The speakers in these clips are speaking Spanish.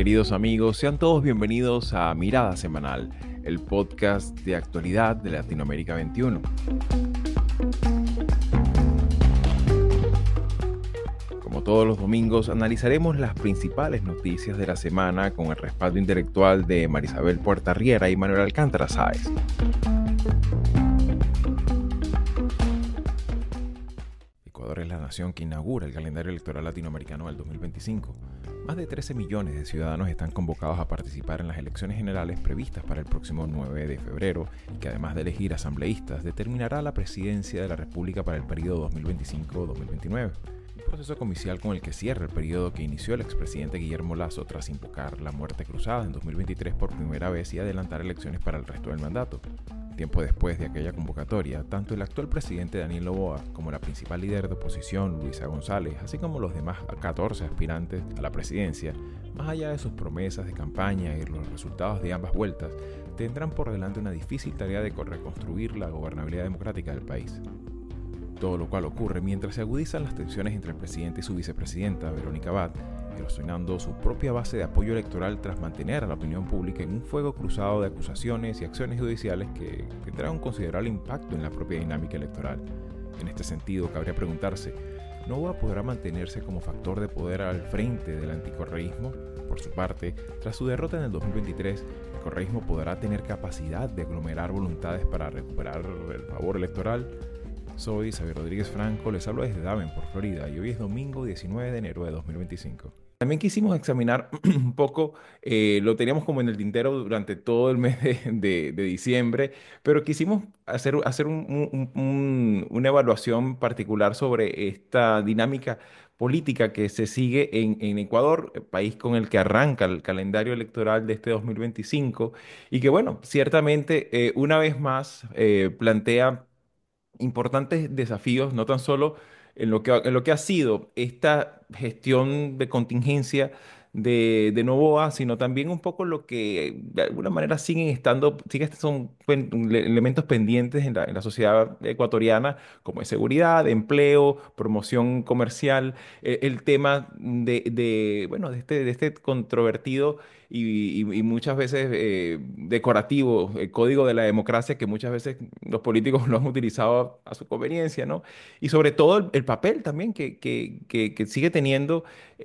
queridos amigos, sean todos bienvenidos a Mirada Semanal, el podcast de actualidad de Latinoamérica 21. Como todos los domingos, analizaremos las principales noticias de la semana con el respaldo intelectual de Marisabel Puertarriera y Manuel Alcántara Sáez. Ecuador es la nación que inaugura el calendario electoral latinoamericano del 2025. Más de 13 millones de ciudadanos están convocados a participar en las elecciones generales previstas para el próximo 9 de febrero, y que además de elegir asambleístas, determinará la presidencia de la República para el periodo 2025-2029. Un proceso comicial con el que cierra el periodo que inició el expresidente Guillermo Lasso tras invocar la muerte cruzada en 2023 por primera vez y adelantar elecciones para el resto del mandato. Tiempo después de aquella convocatoria, tanto el actual presidente Daniel Noboa como la principal líder de oposición, Luisa González, así como los demás 14 aspirantes a la presidencia, más allá de sus promesas de campaña y los resultados de ambas vueltas, tendrán por delante una difícil tarea de reconstruir la gobernabilidad democrática del país. Todo lo cual ocurre mientras se agudizan las tensiones entre el presidente y su vicepresidenta, Verónica Abad, erosionando su propia base de apoyo electoral tras mantener a la opinión pública en un fuego cruzado de acusaciones y acciones judiciales que tendrán un considerable impacto en la propia dinámica electoral. En este sentido, cabría preguntarse, ¿Noboa podrá mantenerse como factor de poder al frente del anticorreísmo? Por su parte, tras su derrota en el 2023, ¿el correísmo podrá tener capacidad de aglomerar voluntades para recuperar el favor electoral? Soy Xavier Rodríguez Franco, les hablo desde Davenport, Florida, y hoy es domingo 19 de enero de 2025. También quisimos examinar un poco, lo teníamos como en el tintero durante todo el mes de diciembre, pero quisimos hacer una evaluación particular sobre esta dinámica política que se sigue en Ecuador, el país con el que arranca el calendario electoral de este 2025, y que bueno, ciertamente una vez más plantea importantes desafíos, no tan solo en lo que ha sido esta gestión de contingencia de Noboa, sino también un poco lo que de alguna manera son elementos pendientes en la sociedad ecuatoriana, como es seguridad, empleo, promoción comercial, el tema bueno, de este controvertido y muchas veces decorativo, el código de la democracia que muchas veces los políticos lo han utilizado a su conveniencia, ¿no? Y sobre todo el papel también que sigue teniendo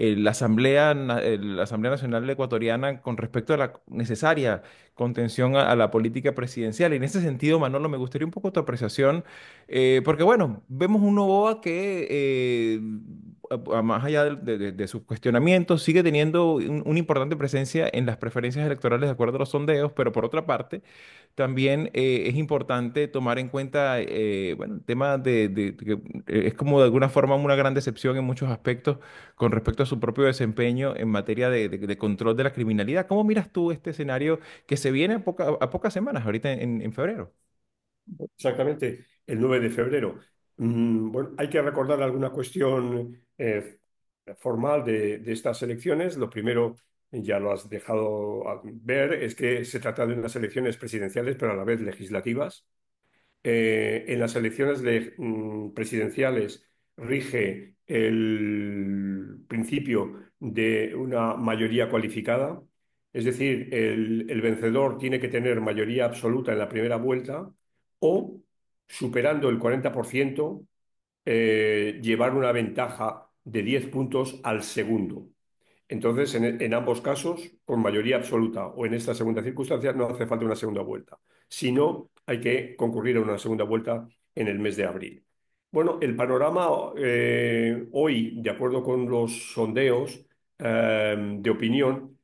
la Asamblea Nacional Ecuatoriana con respecto a la necesaria contención a la política presidencial. Y en ese sentido, Manolo, me gustaría un poco tu apreciación, porque bueno, vemos un Noboa que más allá de sus cuestionamientos, sigue teniendo una importante presencia en las preferencias electorales de acuerdo a los sondeos, pero por otra parte, también es importante tomar en cuenta, bueno, el tema de que es como de alguna forma una gran decepción en muchos aspectos con respecto a su propio desempeño en materia de control de la criminalidad. ¿Cómo miras tú este escenario que se viene a pocas semanas, ahorita en febrero? Exactamente, el 9 de febrero. Bueno, hay que recordar alguna cuestión formal de estas elecciones. Lo primero, ya lo has dejado ver, es que se trata de unas elecciones presidenciales, pero a la vez legislativas. En las elecciones presidenciales rige el principio de una mayoría cualificada, es decir, el vencedor tiene que tener mayoría absoluta en la primera vuelta o, superando el 40%, llevar una ventaja de 10 puntos al segundo. Entonces, en ambos casos, con mayoría absoluta o en esta segunda circunstancia, no hace falta una segunda vuelta. Si no, hay que concurrir a una segunda vuelta en el mes de abril. Bueno, el panorama hoy, de acuerdo con los sondeos de opinión,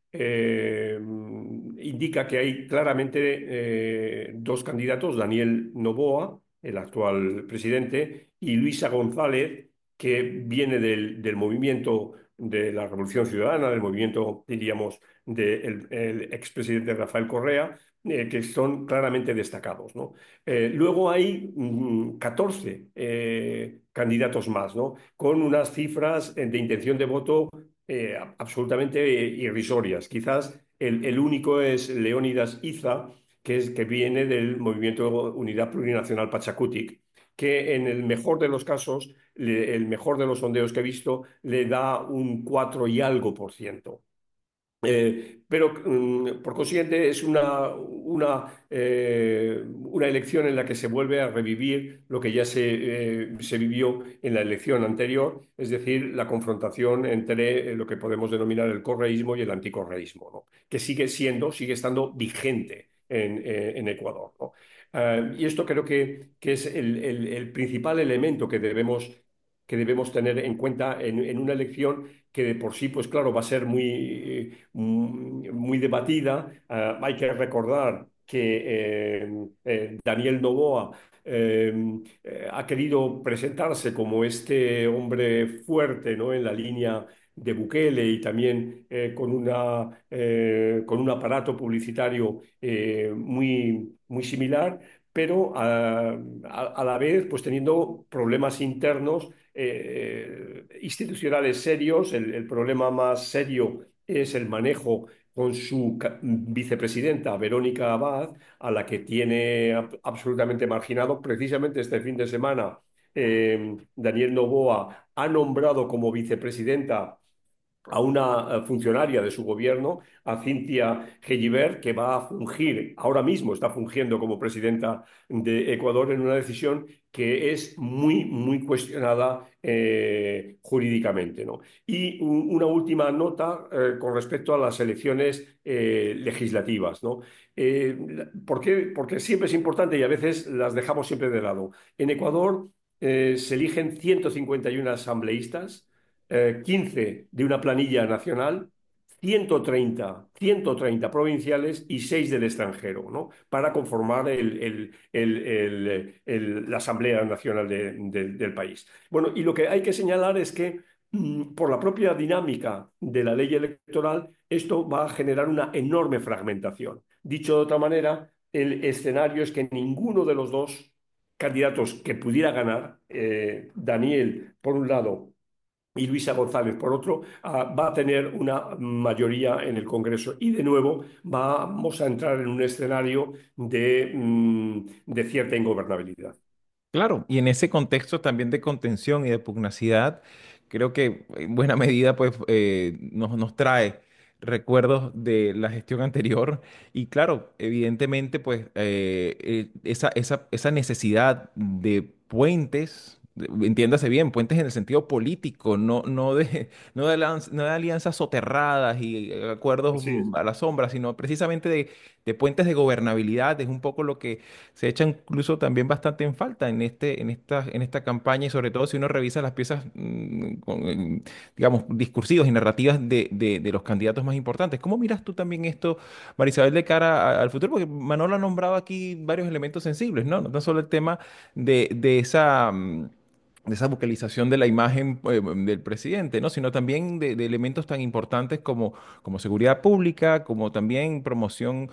indica que hay claramente dos candidatos, Daniel Noboa, el actual presidente, y Luisa González, que viene del movimiento de la Revolución Ciudadana, del movimiento, diríamos, del el expresidente Rafael Correa, que son claramente destacados, ¿no? Luego hay 14 candidatos más, ¿no? Con unas cifras de intención de voto absolutamente irrisorias. Quizás el único es Leónidas Iza, que viene del movimiento Unidad Plurinacional Pachacutic, que en el mejor de los casos, el mejor de los sondeos que he visto, le da un 4 y algo por ciento. Pero por consiguiente es una elección en la que se vuelve a revivir lo que ya se vivió en la elección anterior, es decir, la confrontación entre lo que podemos denominar el correísmo y el anticorreísmo, ¿no? Que sigue estando vigente en Ecuador, ¿no? Y esto creo que es el principal elemento que debemos tener en cuenta en una elección que de por sí, pues claro, va a ser muy debatida. Hay que recordar que Daniel Noboa ha querido presentarse como este hombre fuerte, ¿no? En la línea de Bukele y también con un aparato publicitario muy similar, pero a la vez pues teniendo problemas internos institucionales serios. El problema más serio es el manejo con su vicepresidenta, Verónica Abad, a la que tiene absolutamente marginado. Precisamente este fin de semana, Daniel Noboa ha nombrado como vicepresidenta a una funcionaria de su gobierno, a Cynthia Gelibert, que va a fungir, ahora mismo está fungiendo como presidenta de Ecuador en una decisión que es muy cuestionada jurídicamente, ¿no? Y una última nota con respecto a las elecciones legislativas, ¿no? ¿Por qué? Porque siempre es importante y a veces las dejamos siempre de lado. En Ecuador se eligen 151 asambleístas, 15 de una planilla nacional, 130 provinciales y 6 del extranjero, ¿no? Para conformar la Asamblea Nacional del país. Bueno, y lo que hay que señalar es que por la propia dinámica de la ley electoral, esto va a generar una enorme fragmentación. Dicho de otra manera, el escenario es que ninguno de los dos candidatos que pudiera ganar, Daniel por un lado y Luisa González por otro, va a tener una mayoría en el Congreso. Y de nuevo vamos a entrar en un escenario de cierta ingobernabilidad. Claro, y en ese contexto también de contención y de pugnacidad, creo que en buena medida pues nos trae recuerdos de la gestión anterior y claro, evidentemente pues esa necesidad de puentes, entiéndase bien, puentes en el sentido político, no de alianzas soterradas y acuerdos Así es. a la sombra, sino precisamente de puentes de gobernabilidad, es un poco lo que se echa incluso también bastante en falta en esta campaña y sobre todo si uno revisa las piezas, digamos, discursivas y narrativas de los candidatos más importantes. ¿Cómo miras tú también esto, Marisabel, de cara al futuro? Porque Manolo ha nombrado aquí varios elementos sensibles, ¿no? No tan solo el tema de esa... de esa vocalización de la imagen del presidente, ¿no? Sino también de elementos tan importantes como seguridad pública, como también promoción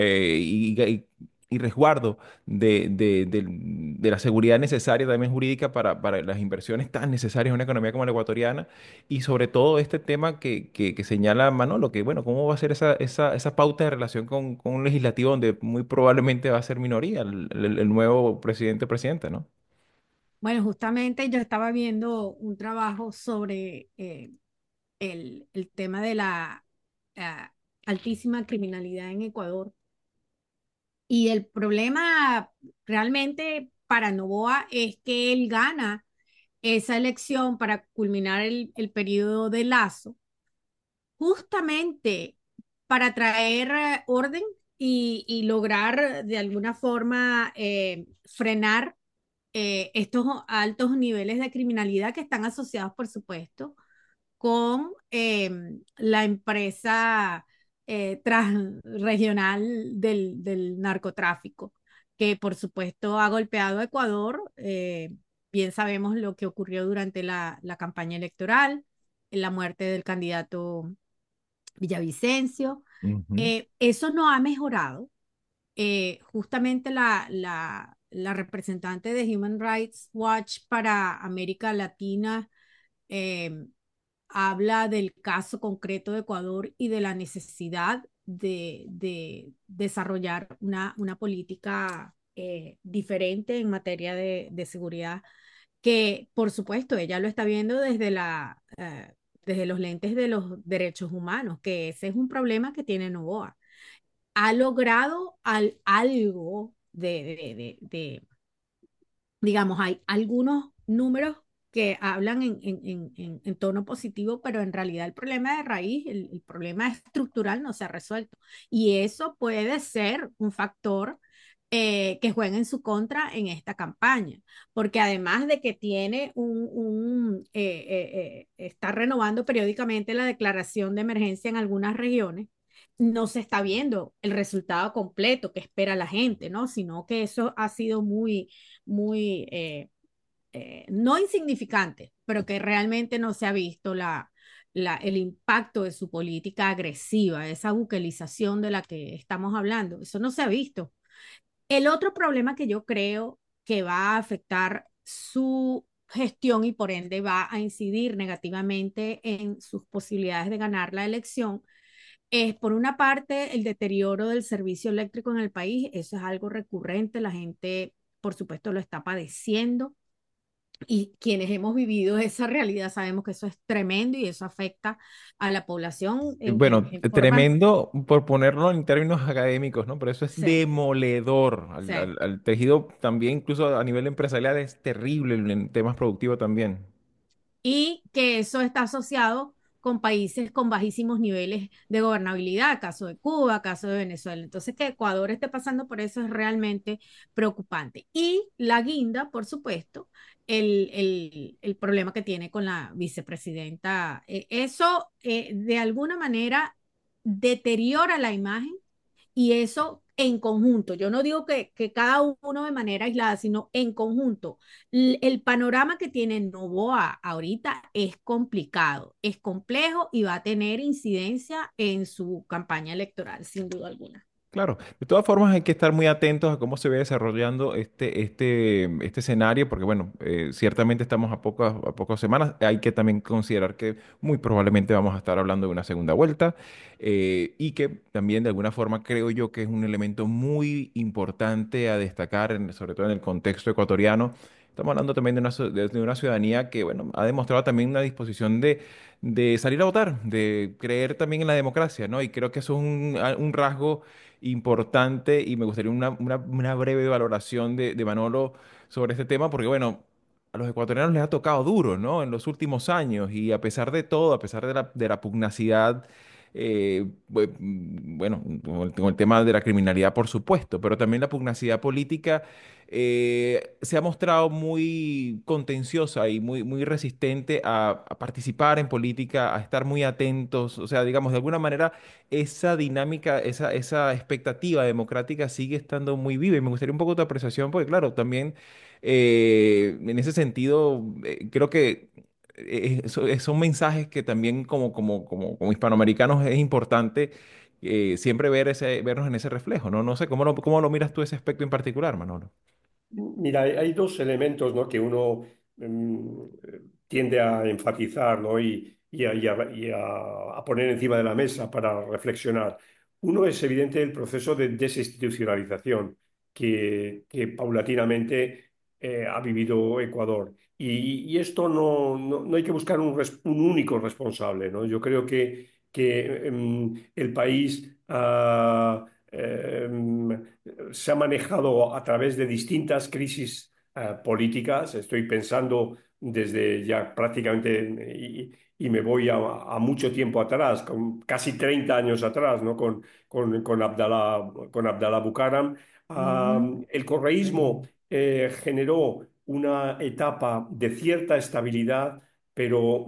y resguardo de la seguridad necesaria también jurídica para las inversiones tan necesarias en una economía como la ecuatoriana y sobre todo este tema que señala Manolo, que bueno, ¿cómo va a ser esa pauta de relación con un legislativo donde muy probablemente va a ser minoría el nuevo presidente o presidenta, ¿no? Bueno, justamente yo estaba viendo un trabajo sobre el tema de la ah, altísima criminalidad en Ecuador. Y el problema realmente para Noboa es que él gana esa elección para culminar el periodo de Lazo, justamente para traer orden y lograr de alguna forma frenar estos altos niveles de criminalidad que están asociados, por supuesto, con la empresa transregional del narcotráfico, que por supuesto ha golpeado a Ecuador. Bien sabemos lo que ocurrió durante la campaña electoral, la muerte del candidato Villavicencio. Ujú. Eso no ha mejorado. Justamente la representante de Human Rights Watch para América Latina eh, habla del caso concreto de Ecuador y de la necesidad de desarrollar una política diferente en materia de seguridad, que por supuesto ella lo está viendo desde desde los lentes de los derechos humanos, que ese es un problema que tiene Noboa. Ha logrado algo digamos, hay algunos números que hablan en tono positivo, pero en realidad el problema de raíz, el problema estructural no se ha resuelto. Y eso puede ser un factor que juegue en su contra en esta campaña, porque además de que tiene está renovando periódicamente la declaración de emergencia en algunas regiones, no se está viendo el resultado completo que espera la gente, ¿no? Sino que eso ha sido muy no insignificante, pero que realmente no se ha visto el impacto de su política agresiva, esa buquelización de la que estamos hablando. Eso no se ha visto. El otro problema que yo creo que va a afectar su gestión y por ende va a incidir negativamente en sus posibilidades de ganar la elección es, por una parte, el deterioro del servicio eléctrico en el país. Eso es algo recurrente. La gente, por supuesto, lo está padeciendo. Y quienes hemos vivido esa realidad sabemos que eso es tremendo y eso afecta a la población Bueno, en formas. tremendo por ponerlo en términos académicos, ¿no? Pero eso es Sí, demoledor sí. al tejido también, incluso a nivel empresarial, es terrible en temas productivos también. Y que eso está asociado con países con bajísimos niveles de gobernabilidad, caso de Cuba, caso de Venezuela. Entonces, que Ecuador esté pasando por eso es realmente preocupante. Y la guinda, por supuesto, el problema que tiene con la vicepresidenta. Eso, de alguna manera, deteriora la imagen y eso en conjunto. Yo no digo que cada uno de manera aislada, sino en conjunto. El panorama que tiene Novoa ahorita es complicado, es complejo y va a tener incidencia en su campaña electoral, sin duda alguna. Claro, de todas formas hay que estar muy atentos a cómo se ve desarrollando este escenario, porque bueno, ciertamente estamos a pocas semanas. Hay que también considerar que muy probablemente vamos a estar hablando de una segunda vuelta y que también de alguna forma creo yo que es un elemento muy importante a destacar, sobre todo en el contexto ecuatoriano. Estamos hablando también de una ciudadanía que bueno, ha demostrado también una disposición de salir a votar, de creer también en la democracia, ¿no? Y creo que eso es un rasgo importante y me gustaría una breve valoración de Manolo sobre este tema, porque bueno, a los ecuatorianos les ha tocado duro, ¿no? En los últimos años y a pesar de todo, a pesar de la pugnacidad, bueno, con el tema de la criminalidad, por supuesto, pero también la pugnacidad política se ha mostrado muy contenciosa y muy resistente a participar en política, a estar muy atentos, o sea, digamos, de alguna manera esa dinámica, esa expectativa democrática sigue estando muy viva y me gustaría un poco tu apreciación, porque claro, también en ese sentido, creo que son mensajes que también como hispanoamericanos es importante siempre vernos en ese reflejo, ¿no? No sé, ¿cómo lo miras tú ese aspecto en particular, Manolo? Mira, hay dos elementos, ¿no?, que uno tiende a enfatizar, ¿no?, y a poner encima de la mesa para reflexionar. Uno es evidente el proceso de desinstitucionalización que paulatinamente ha vivido Ecuador. Y esto no hay que buscar un único responsable, ¿no? Yo creo que el país se ha manejado a través de distintas crisis políticas. Estoy pensando desde ya prácticamente, y me voy a mucho tiempo atrás, con casi 30 años atrás, ¿no? Con Abdalá Bucaram. Mm, El correísmo generó una etapa de cierta estabilidad, pero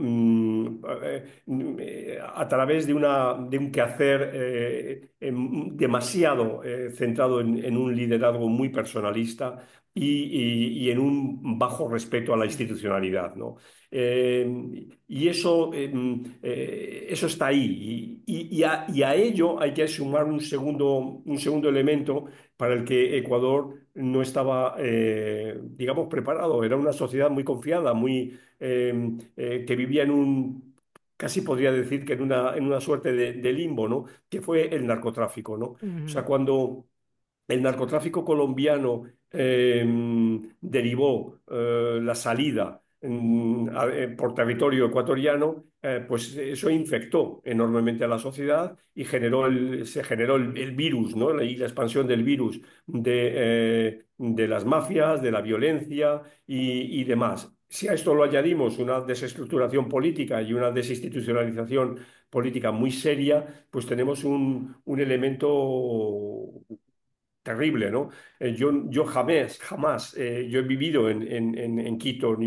a través de un quehacer demasiado centrado en un liderazgo muy personalista y en un bajo respeto a la sí. institucionalidad, ¿no? Y eso está ahí. Y a ello hay que sumar un segundo elemento para el que Ecuador no estaba, digamos, preparado. Era una sociedad muy confiada, que vivía casi podría decir que en una suerte de limbo, ¿no? Que fue el narcotráfico, ¿no? O sea, Ujú. cuando el narcotráfico colombiano derivó la salida por territorio ecuatoriano, pues eso infectó enormemente a la sociedad y se generó el virus, ¿no? Y la expansión del virus de las mafias, de la violencia y demás. Si a esto lo añadimos una desestructuración política y una desinstitucionalización política muy seria, pues tenemos un elemento terrible, ¿no? Yo jamás, yo he vivido en Quito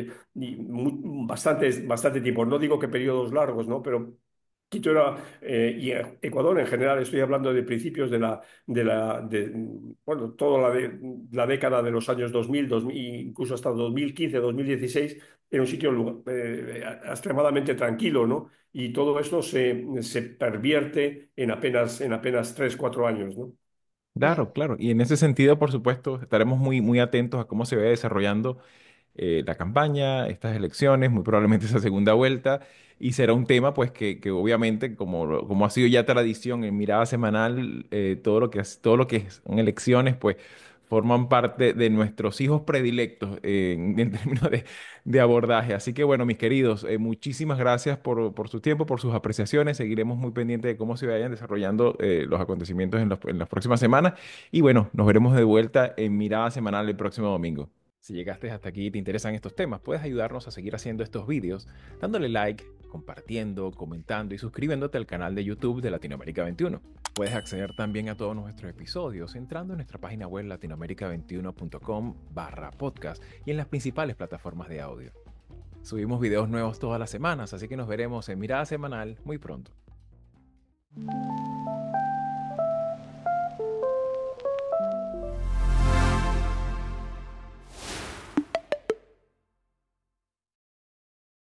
bastante tiempo, no digo que periodos largos, ¿no? Pero Quito era, y Ecuador en general, estoy hablando de principios bueno, toda la década de los años 2000, incluso hasta 2015, 2016, era un sitio extremadamente tranquilo, ¿no? Y todo esto se pervierte en apenas 3, 4 años, ¿no? Claro. Claro, claro. Y en ese sentido, por supuesto, estaremos muy, muy atentos a cómo se va desarrollando la campaña, estas elecciones, muy probablemente esa segunda vuelta, y será un tema pues que obviamente, como ha sido ya tradición en Mirada Semanal, todo lo que son elecciones, pues forman parte de nuestros hijos predilectos en términos de abordaje. Así que bueno, mis queridos, muchísimas gracias por su tiempo, por sus apreciaciones. Seguiremos muy pendientes de cómo se vayan desarrollando los acontecimientos en las próximas semanas. Y bueno, nos veremos de vuelta en Mirada Semanal el próximo domingo. Si llegaste hasta aquí y te interesan estos temas, puedes ayudarnos a seguir haciendo estos vídeos dándole like, compartiendo, comentando y suscribiéndote al canal de YouTube de Latinoamérica 21. Puedes acceder también a todos nuestros episodios entrando en nuestra página web latinoamerica21.com/podcast y en las principales plataformas de audio. Subimos videos nuevos todas las semanas, así que nos veremos en Mirada Semanal muy pronto.